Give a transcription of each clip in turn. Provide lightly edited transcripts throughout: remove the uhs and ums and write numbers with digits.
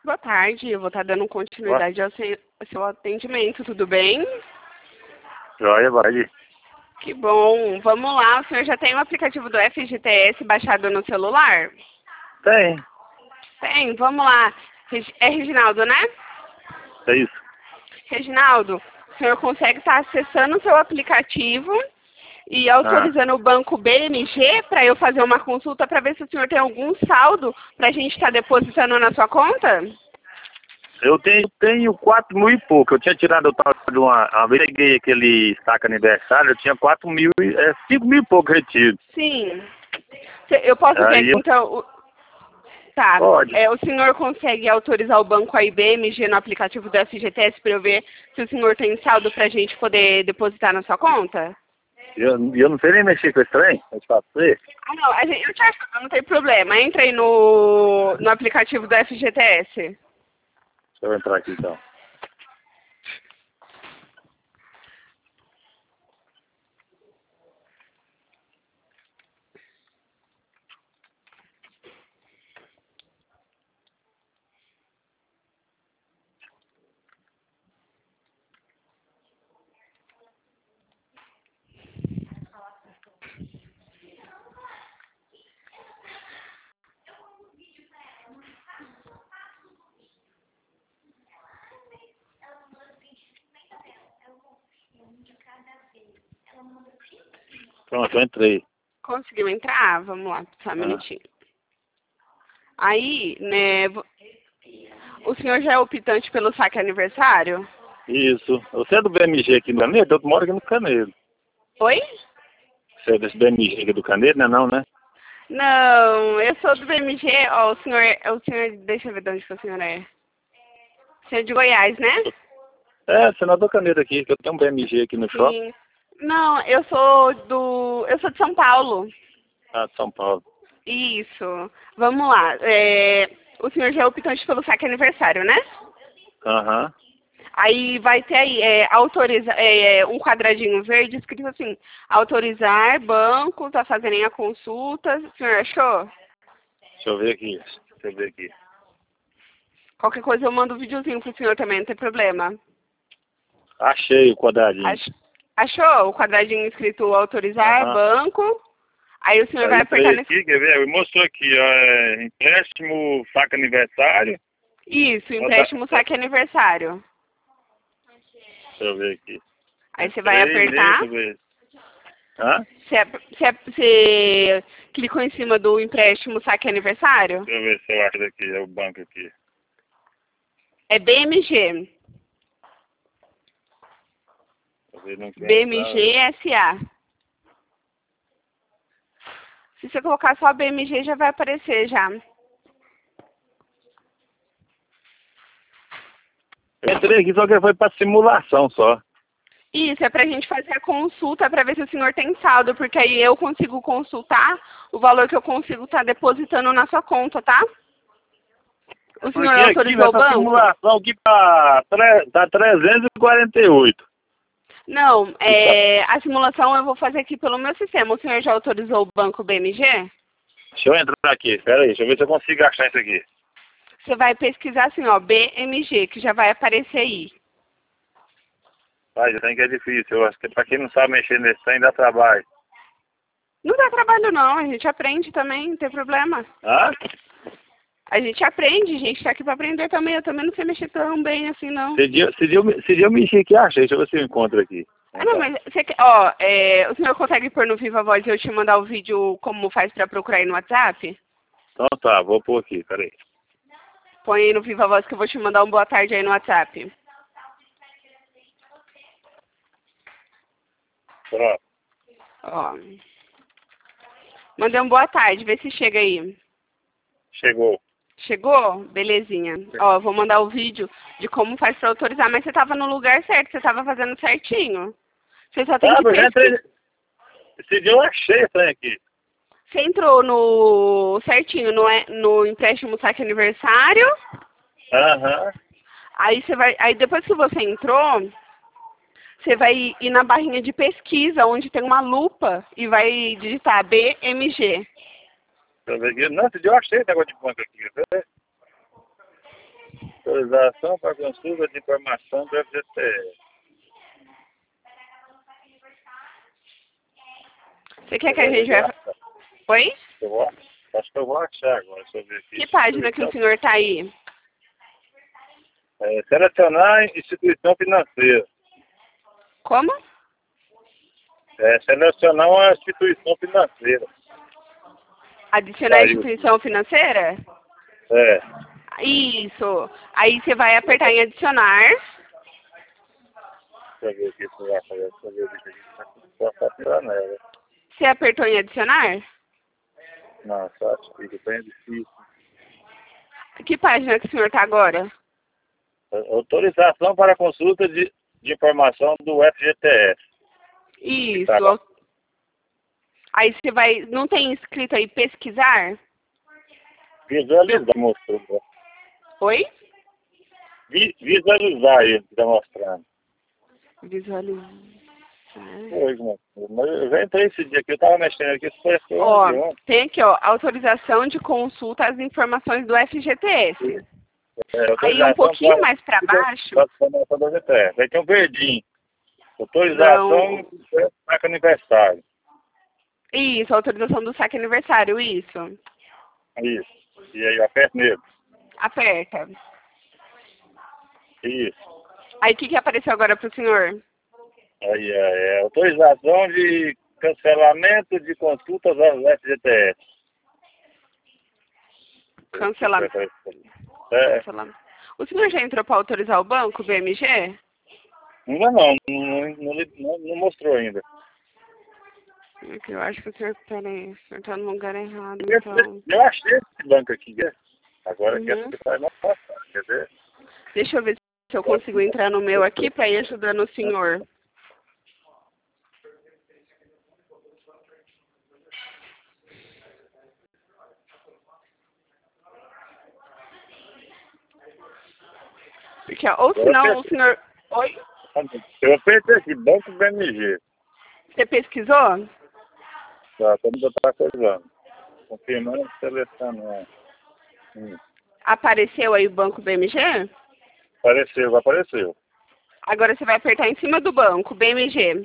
boa tarde. Eu vou estar dando continuidade ao seu atendimento, tudo bem? Joia, vai. Que bom. Vamos lá, o senhor já tem o aplicativo do FGTS baixado no celular? Tem. Tem, vamos lá. É Reginaldo, né? É isso. Reginaldo, o senhor consegue estar acessando o seu aplicativo e autorizando o banco BMG para eu fazer uma consulta para ver se o senhor tem algum saldo para a gente estar depositando na sua conta? Eu tenho 4 mil e pouco. Eu tinha tirado o tal de uma vez que peguei aquele saco aniversário, eu tinha 4 mil, 5 mil e pouco retido. Sim. Eu posso ver aqui, então... Tá. Pode. O senhor consegue autorizar o banco a BMG no aplicativo do FGTS para eu ver se o senhor tem saldo para a gente poder depositar na sua conta? Eu não sei nem mexer com esse trem, mas faço você. Ah, não, eu te ajudo, não tem problema. Entra aí no aplicativo do FGTS. Deixa eu entrar aqui então. Pronto, eu entrei. Conseguiu entrar? Vamos lá, só um minutinho. Aí, né, o senhor já é optante pelo saque aniversário? Isso. Você é do BMG aqui no Canedo? Eu moro aqui no Canedo. Oi? Você é desse BMG aqui do Canedo, não, né? Não, eu sou do BMG, ó, o senhor, deixa eu ver de onde que o senhor é. O senhor é de Goiás, né? É, senador Canedo aqui, que eu tenho um BMG aqui no shopping. Sim. Não, eu sou de São Paulo. Ah, de São Paulo. Isso. Vamos lá. O senhor já é optante pelo saque aniversário, né? Aham. Aí vai ter aí, autorizar, um quadradinho verde escrito assim, autorizar bancos a fazerem a consulta. O senhor achou? Deixa eu ver aqui. Deixa eu ver aqui. Qualquer coisa eu mando um videozinho pro senhor também, não tem problema. Achei o quadradinho. Achou o quadradinho escrito autorizar banco? Aí o senhor vai apertar nesse... Aqui, quer ver? Mostrou aqui, ó, empréstimo, saque aniversário. Isso, empréstimo, saque aniversário. Deixa eu ver aqui. Aí você vai apertar. Hã? Você clicou em cima do empréstimo, saque aniversário? Deixa eu ver se eu acho daqui, é o banco aqui. É BMG. BMG SA. Se você colocar só BMG, já vai aparecer já. Eu entrei aqui só que foi para simulação só. Isso, é pra gente fazer a consulta para ver se o senhor tem saldo, porque aí eu consigo consultar o valor que eu consigo estar depositando na sua conta, tá? O senhor autorizou o banco? Simulação aqui tá 348. Não, a simulação eu vou fazer aqui pelo meu sistema. O senhor já autorizou o banco BMG? Deixa eu entrar aqui, espera aí, deixa eu ver se eu consigo achar isso aqui. Você vai pesquisar assim, ó, BMG, que já vai aparecer aí. Pai, eu tenho que é difícil, eu acho que pra quem não sabe mexer nesse trem dá trabalho. Não dá trabalho não, a gente aprende também, não tem problema. Hã? A gente aprende, a gente tá aqui pra aprender também. Eu também não sei mexer tão bem assim, não. Se dia eu mexer aqui, achei. Deixa eu ver se eu encontro aqui. Ah, não, mas você quer... Ó, o senhor consegue pôr no Viva Voz e eu te mandar o vídeo como faz pra procurar aí no WhatsApp? Então tá, vou pôr aqui, peraí. Põe aí no Viva Voz que eu vou te mandar um boa tarde aí no WhatsApp. Pronto. Ó. Mandei um boa tarde, vê se chega aí. Chegou. Chegou? Belezinha. Ó, eu vou mandar o vídeo de como faz pra autorizar, mas você tava no lugar certo, você tava fazendo certinho. Você só tem que pesquisar. Esse dia eu achei esse trem aqui. Você entrou no certinho, no empréstimo saque aniversário. Aham. Aí você vai, aí depois que você entrou, você vai ir na barrinha de pesquisa, onde tem uma lupa e vai digitar BMG. Deixa eu ver aqui. Não, esse dia eu achei esse negócio de banco aqui. autorização para consulta de informação do FGTS. Você quer que a gente vai... Oi? Acho que eu vou achar agora. Deixa eu ver aqui. Que página que o senhor está aí? Selecionar instituição financeira. Como? Selecionar uma instituição financeira. Adicionar a Saiu. instituição financeira? É. Isso. Aí você vai apertar em adicionar. Deixa eu ver aqui se vai fazer. Deixa eu ver aqui. Só faturar nela. Você apertou em adicionar? Não, só acho que bem difícil. Que página que o senhor está agora? Autorização para consulta de informação do FGTS. Isso. Tá bom. Aí você vai... Não tem escrito aí pesquisar? Visualizar, mostrou. Oi? Visualizar ele que está mostrando. Visualizar. Foi, mas eu já entrei esse dia aqui, eu estava mexendo aqui, isso foi Ó, tem aqui, ó, autorização de consulta às informações do FGTS. Aí um pouquinho mais para baixo... Aí tem um verdinho. Autorização do saque aniversário. Isso, autorização do saque aniversário, isso. Isso. E aí, aperta nele. Aperta. Isso. Aí o que apareceu agora para o senhor? Aí, autorização de cancelamento de consultas aos FGTS. Cancelamento. Cancelamento. O senhor já entrou para autorizar o banco, BMG? Ainda não mostrou ainda. Eu acho que o senhor, peraí, o senhor está no lugar errado, então. Eu achei esse banco aqui, né? Agora que essa vai mais fácil, quer ver? Deixa eu ver se eu consigo entrar no meu aqui para ir ajudando o senhor. Porque, ou senão o senhor... Oi? Eu apertei aqui, Banco BMG. Você pesquisou? Tá, estamos outra coisa. Confirmando, selecionando. Apareceu aí o banco BMG? Apareceu. Agora você vai apertar em cima do banco, BMG.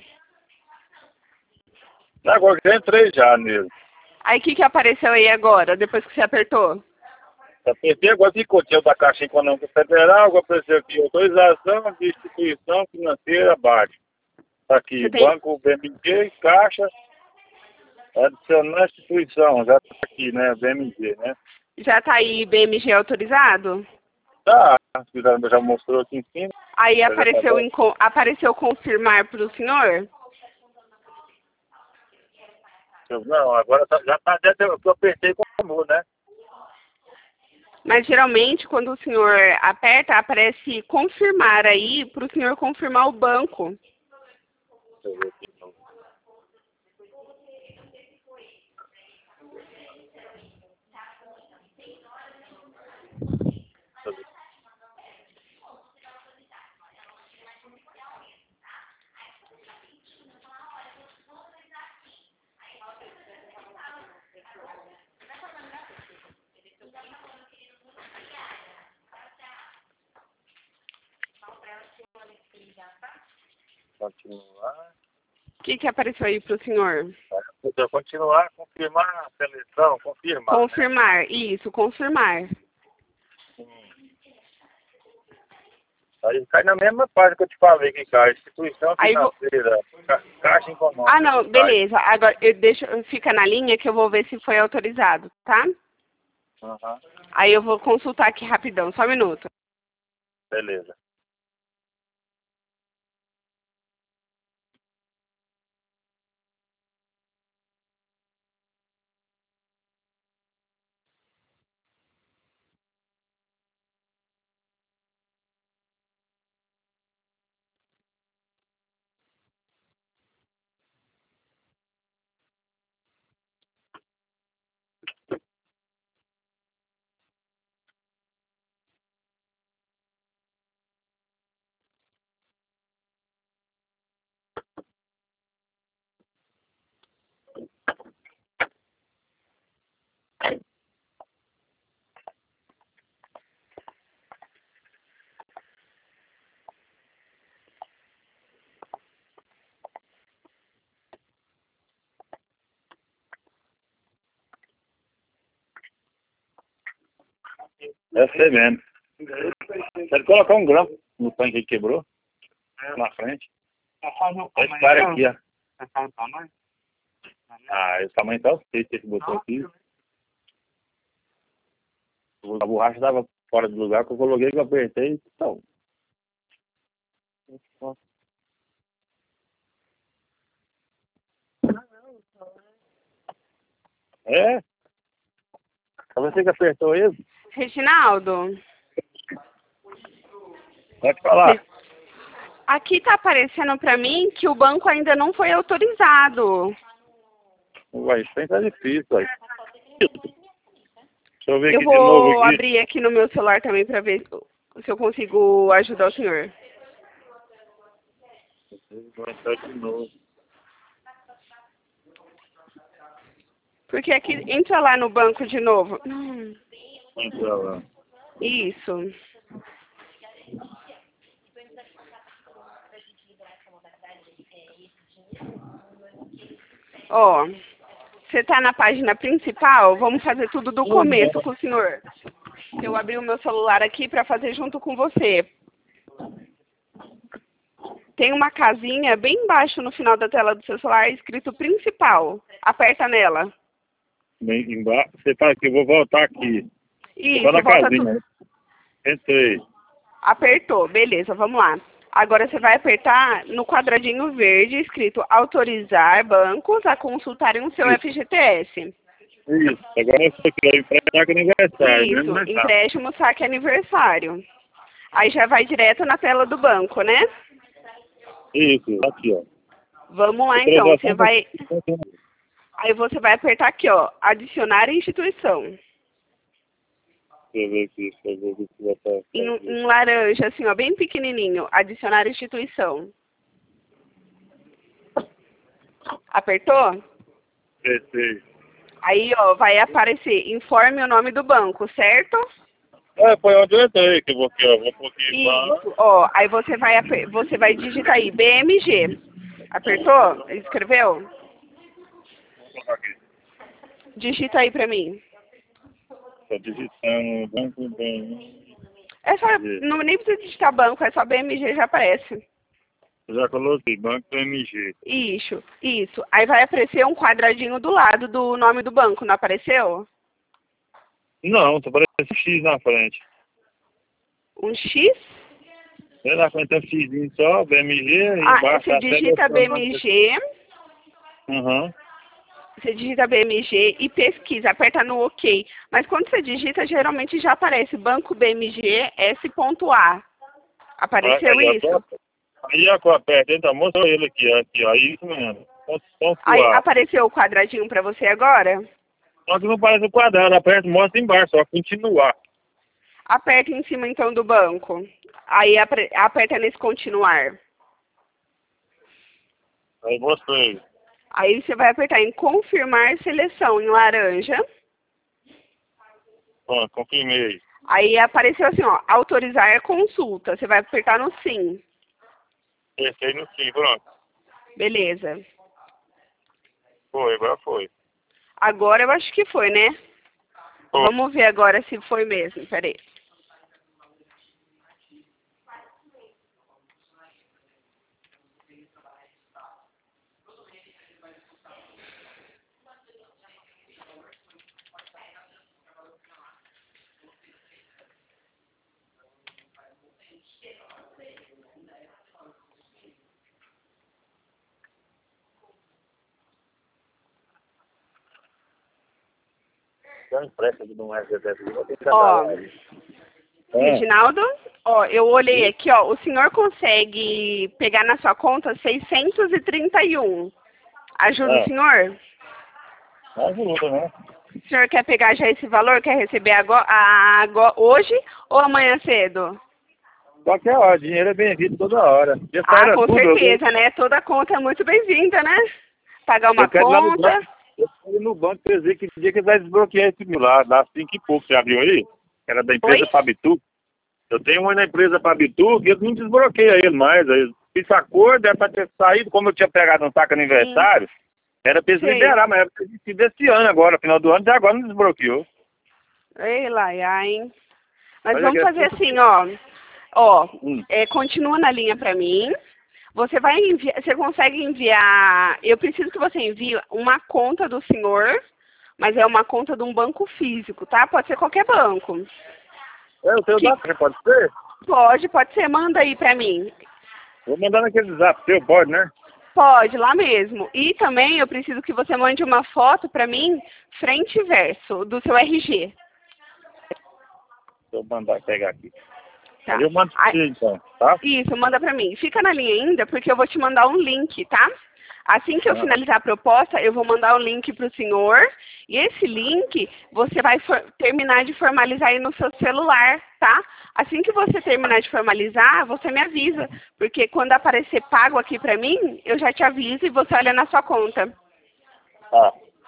Agora já entrei já nele. Aí o que apareceu aí agora, depois que você apertou? Apertei, agora ficou tinha da Caixa Econômica Federal, agora apareceu aqui, autorização de instituição financeira abaixo. Tá aqui, Banco BMG, Caixa, adicionar instituição, já tá aqui, né, BMG, né? Já tá aí BMG autorizado? Tá, já mostrou aqui em cima. Aí apareceu confirmar para o senhor? Não, agora já tá dentro, eu apertei como, né? Mas geralmente quando o senhor aperta, aparece confirmar aí para o senhor confirmar o banco. Deixa eu ver aqui de novo. Continuar. O que apareceu aí para o senhor? Continuar, confirmar a seleção, confirmar. Confirmar, né? Isso, confirmar. Aí cai na mesma página que eu te falei que cai, instituição financeira, Caixa Econômica. Ah, não, beleza. Agora, fica na linha que eu vou ver se foi autorizado, tá? Uhum. Aí eu vou consultar aqui rapidão, só um minuto. Beleza. Deve ser mesmo. Pode colocar um grampo no tanque que quebrou. Na frente. Esse cara aqui, ó. Ah, esse tamanho tá ok, que botou aqui. A borracha estava fora do lugar que eu coloquei, que eu apertei. Então. É? Foi você que apertou ele? Reginaldo. Pode falar. Aqui tá aparecendo pra mim que o banco ainda não foi autorizado. Ué, isso aí tá difícil, ué. Deixa eu ver Eu aqui de novo vou aqui. abrir aqui no meu celular também pra ver se eu consigo ajudar o senhor. Vou entrar de novo. Porque aqui, entra lá no banco de novo. Entra lá. Isso. Ó, você tá na página principal? Vamos fazer tudo do começo com o senhor. Eu abri o meu celular aqui para fazer junto com você. Tem uma casinha bem embaixo no final da tela do seu celular escrito principal. Aperta nela. Bem embaixo. Você tá aqui, eu vou voltar aqui. Isso, Só na volta casinha. Entrei. Apertou, beleza, vamos lá. Agora você vai apertar no quadradinho verde escrito autorizar bancos a consultarem o seu FGTS. Isso. Agora você quer emprestar com aniversário. Isso, Mesmo aniversário. empréstimo, saque aniversário. Aí já vai direto na tela do banco, né? Isso, aqui, ó. Vamos lá então, você vai... Aí você vai apertar aqui, ó, adicionar instituição. Deixa eu ver aqui, se vai estar. Em laranja, assim, ó, bem pequenininho, adicionar instituição. Apertou? Apertei. Aí, ó, vai aparecer, informe o nome do banco, certo? É, foi onde eu entrei, que eu vou aqui, ó. Vou pôr aqui. Isso, ó, aí você vai digitar aí, BMG. Apertou? Escreveu? Vou colocar aqui. Digita aí pra mim. Tô digitando banco bem. É só, não nem precisa digitar banco, é só BMG, já aparece. Eu já coloquei, banco MG. Isso. Aí vai aparecer um quadradinho do lado do nome do banco, não apareceu? Não, tô parecendo X na frente. Um X? Vem na frente tem um Xzinho só, BMG, aí embaixo Você digita BMG, Aham. você digita BMG e pesquisa, aperta no OK. Mas quando você digita, geralmente já aparece Banco BMG S.A. Apareceu Aí, isso? Aí a cor aperta, então mostrou ele aqui, ó, isso mesmo. Aí apareceu o quadradinho para você agora? Só que não parece o quadrado, aperta, mostra embaixo, só continuar. Aperta em cima então do banco. Aí aperta nesse continuar. Aí mostrei. Aí você vai apertar em confirmar seleção em laranja. Pronto, confirmei. Aí apareceu assim, ó, autorizar a consulta. Você vai apertar no sim. Apertei no sim, pronto. Beleza. Foi, agora foi. Agora eu acho que foi, né? Foi. Vamos ver agora se foi mesmo. Peraí. Dá um empréstimo de um FGTS, vou ter que Ó, aí. Reginaldo, ó, eu olhei aqui, ó, o senhor consegue pegar na sua conta 631. Ajuda o senhor? Ajuda, né? O senhor quer pegar já esse valor? Quer receber agora, hoje ou amanhã cedo? Qualquer hora, dinheiro é bem-vindo toda hora. Com certeza, né? Toda conta é muito bem-vinda, né? Pagar uma conta. Eu fui no banco pra dizer que dia que vai desbloquear esse mil lá, dá 5 e pouco, você abriu aí? Era da empresa Fabitu. Eu tenho uma na empresa Fabitu que eu não desbloqueia ele mais. Aí fiz acordo, era pra ter saído, como eu tinha pegado um saco aniversário, era pra eles liberar, mas era pra ter sido esse ano agora, final do ano, até agora não desbloqueou. Ei, Laia, hein? Mas Olha vamos que fazer é assim, ó. Ó, Hum. continua na linha para mim. Você vai enviar, você consegue enviar, eu preciso que você envie uma conta do senhor, mas é uma conta de um banco físico, tá? Pode ser qualquer banco. É, o teu Que, zap, pode ser? pode ser, manda aí para mim. Vou mandar naquele zap teu, pode, né? Pode, lá mesmo. E também eu preciso que você mande uma foto para mim, frente e verso, do seu RG. Vou mandar pegar aqui. Tá? Aí eu mando pra Aí, você então, tá? isso, manda pra mim. Fica na linha ainda, porque eu vou te mandar um link, tá? Assim que eu Ah, finalizar a proposta, eu vou mandar um link para o senhor. E esse link, você vai terminar de formalizar aí no seu celular, tá? Assim que você terminar de formalizar, você me avisa. Porque quando aparecer pago aqui pra mim, eu já te aviso e você olha na sua conta. tá.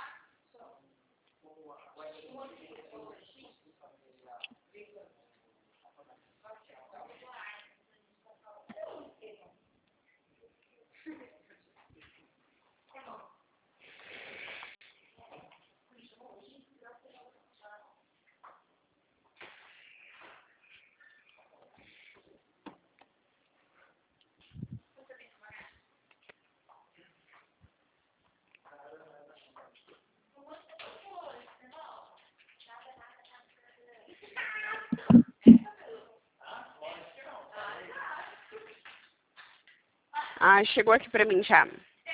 Ah, chegou aqui pra mim já.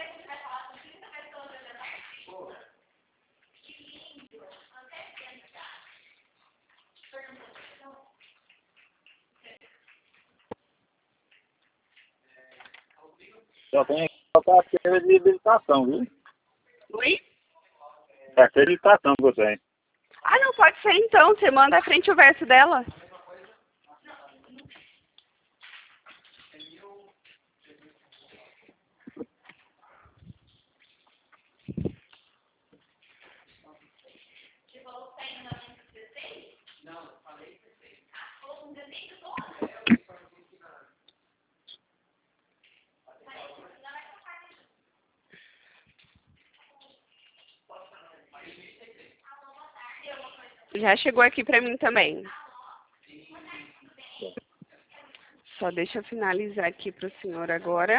Só tem que colocar a carteira de habilitação, viu? Oi? Carteira de habilitação que eu tenho. Ah, não, pode ser então. Você manda a frente e o verso dela. Já chegou aqui pra mim também. Só deixa eu finalizar aqui pro senhor agora.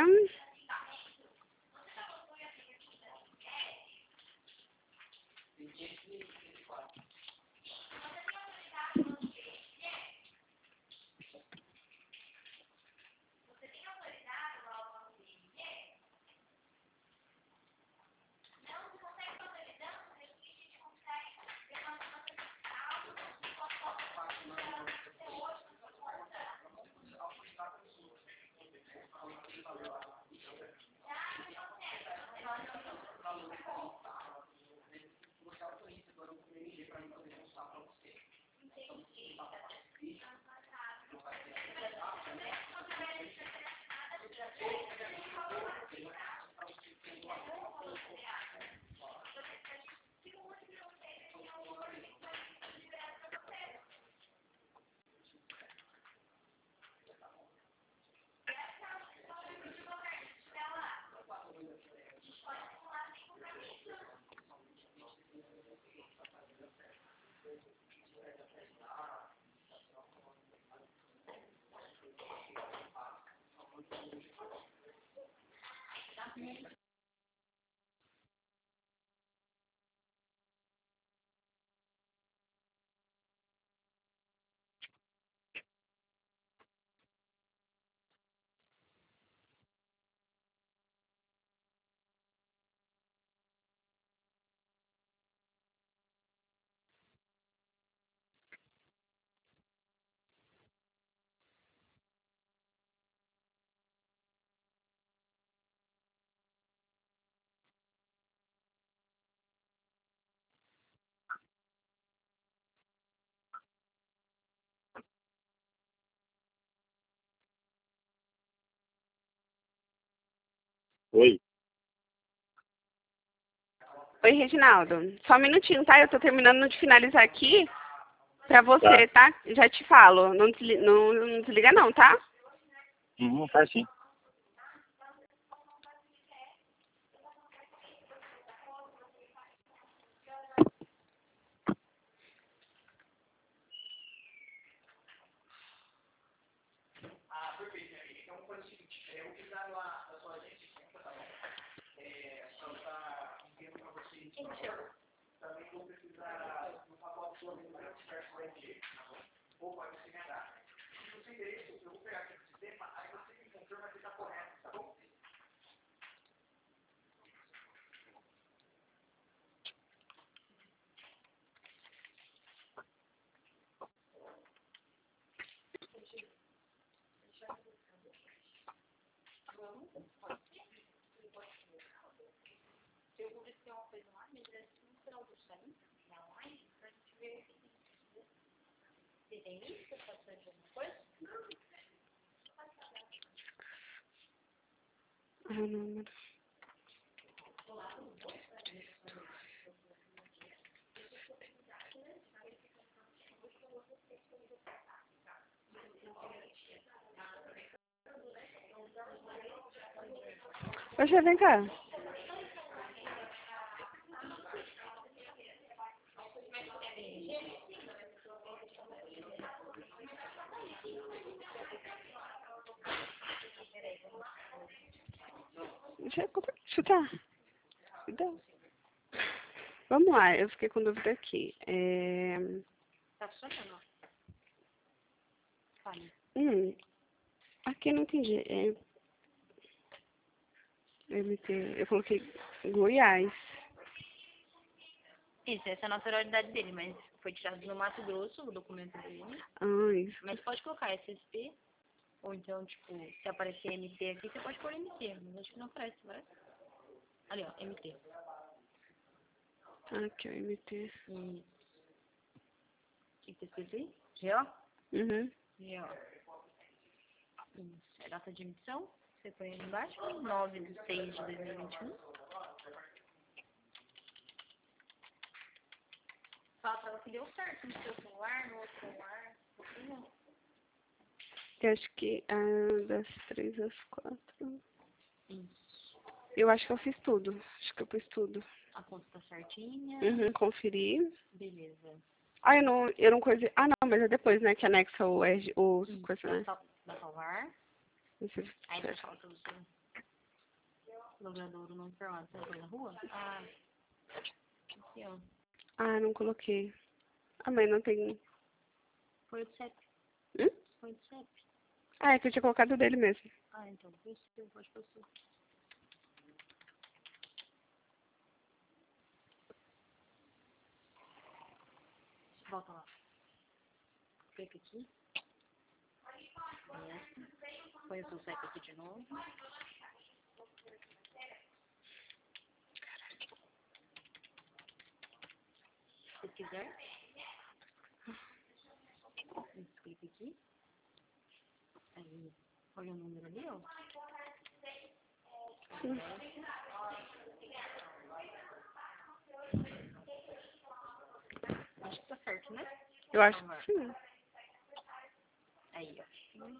Oi. Oi, Reginaldo. Só um minutinho, tá? Eu tô terminando de finalizar aqui pra Tá. você, tá? Já te falo. Não desliga não, tá? Faz sim. Ah, número. Oxe, vem cá. Deixa eu chutar. Então, vamos lá, eu fiquei com dúvida aqui. Tá funcionando, ó. Fala. Aqui eu não entendi. MT, eu coloquei Goiás. Isso, essa é a naturalidade dele, mas foi tirado no Mato Grosso, o documento dele. Ah, isso. Mas pode colocar SSP, ou então, tipo, se aparecer MT aqui, você pode pôr MT, mas acho que não aparece, vai? Ali, ó, MT. Aqui, ó, MT. E... o que tá escrito aí? GO? Uhum. GO. Isso, é data de emissão, você põe ali embaixo, 9/6/2021. Fala pra ela que deu certo no seu celular, no outro celular, não. Eu acho que das 3 às 4. Isso. Eu acho que eu fiz tudo. Acho que eu pus tudo. A conta tá certinha. Uhum, conferi. Beleza. Ah, eu não coisei. Ah, não, mas é depois, né, que anexa o coisa, né? Dá salvar. Deixa eu Aí ver. você fala pro seu logrador não informado. Você foi na rua? Ah, aqui, ó. Ah, não coloquei. Ah, mas não tem. Foi o do CEP. Hum? Foi o do CEP. Ah, é que eu tinha colocado dele mesmo. Ah, então. Foi o seu, pode pôr o seu. Volta lá. Clica aqui. Põe o seu CEP aqui de novo. Se quiser. Isso, clica aqui. Aí, olha o número ali, ó. Acho que tá certo, né? Eu acho que sim. Aí, ó.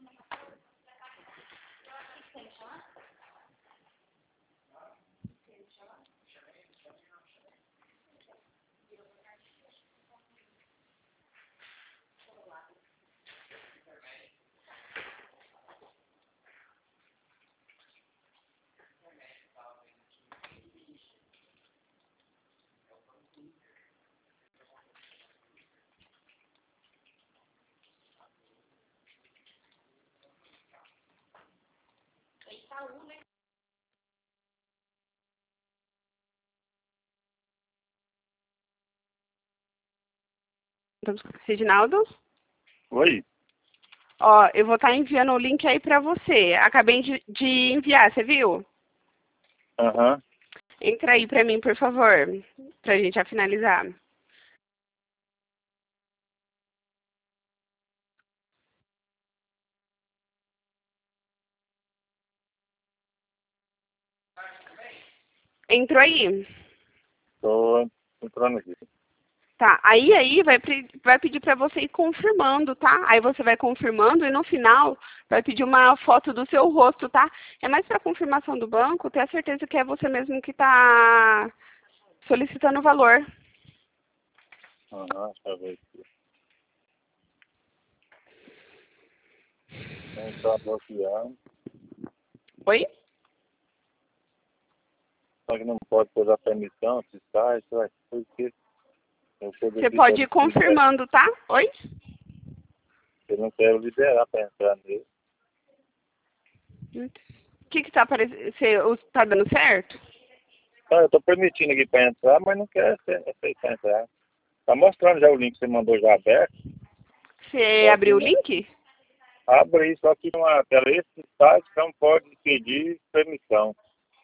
Reginaldo? Oi? Ó, eu vou estar enviando o link aí pra você. Acabei de enviar, você viu? Aham. Entra aí pra mim, por favor, pra gente já finalizar. Entrou aí? Tô entrando aqui. Tá, aí vai pedir pra você ir confirmando, tá? Aí você vai confirmando e no final vai pedir uma foto do seu rosto, tá? É mais pra confirmação do banco, ter a certeza que é você mesmo que tá solicitando o valor. Aham, deixa eu ver aqui. Não tá bloqueado. Oi? Só que não pode pôr a permissão, se sai, vai. Por quê? Você pode ir confirmando, tá? Oi? Eu não quero liberar para entrar nele. O que tá aparecendo? Você tá dando certo? Ah, eu tô permitindo aqui para entrar, mas não quero aceitar entrar. Tá mostrando já o link que você mandou já aberto. Você abriu o link? Abre aí, só que uma tela, esse site não pode pedir permissão.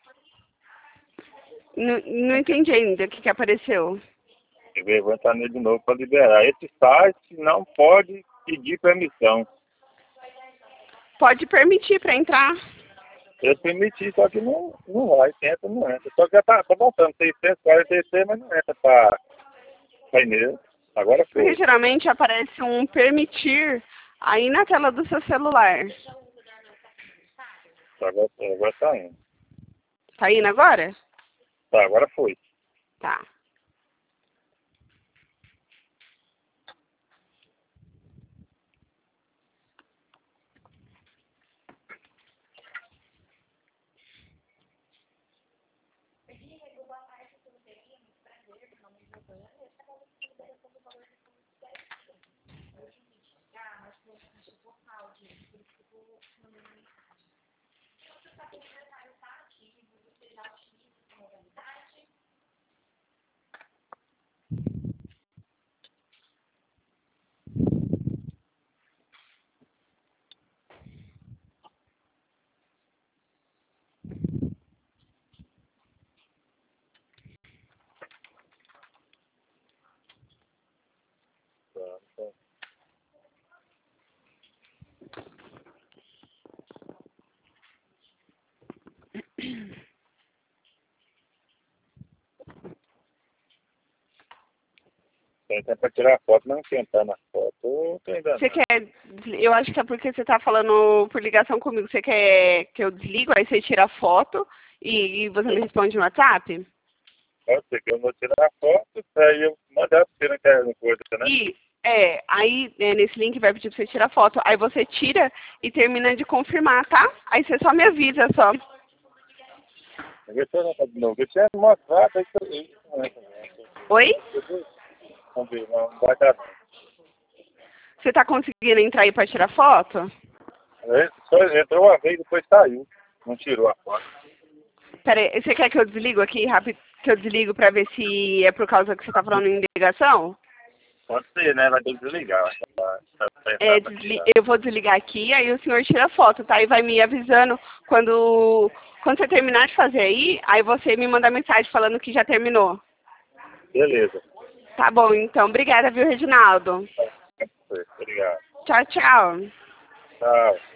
Não entendi ainda o que apareceu. Quer ver? Vou entrar nele de novo para liberar. Esse site não pode pedir permissão. Pode permitir para entrar. Eu permiti, só que não vai, tenta, não entra. Só que já tá voltando, 646, mas não entra para e-mail. Agora Porque foi. geralmente aparece um permitir aí na tela do seu celular. Agora tá indo. Tá indo agora? Tá, agora foi. Tá. Tem tempo pra tirar a foto, não tentar na foto. Tô ainda Você quer... Eu acho que é porque você tá falando por ligação comigo. Você quer que eu desligo, aí você tira a foto e você me responde no WhatsApp? Pode ser que eu vou tirar a foto, aí eu mandar pra você na internet, coisa, né? E, aí nesse link vai pedir pra você tirar a foto. Aí você tira e termina de confirmar, tá? Aí você só me avisa, só. Vê se eu não tá de novo. Vê se é mostrar, aí que Oi? vamos ver, não vai dar. Você tá conseguindo entrar aí pra tirar foto? Só entrou uma vez, depois saiu. Não tirou a foto. Pera aí, você quer que eu desligo aqui rápido? Que eu desligo pra ver se é por causa que você tá falando em ligação? Pode ser, né? Vai ter que desligar. Eu vou desligar aqui, aí o senhor tira a foto, tá? E vai me avisando quando você terminar de fazer aí você me manda mensagem falando que já terminou. Beleza. Tá bom, então. Obrigada, viu, Reginaldo? Obrigado. Tchau, tchau. Tchau.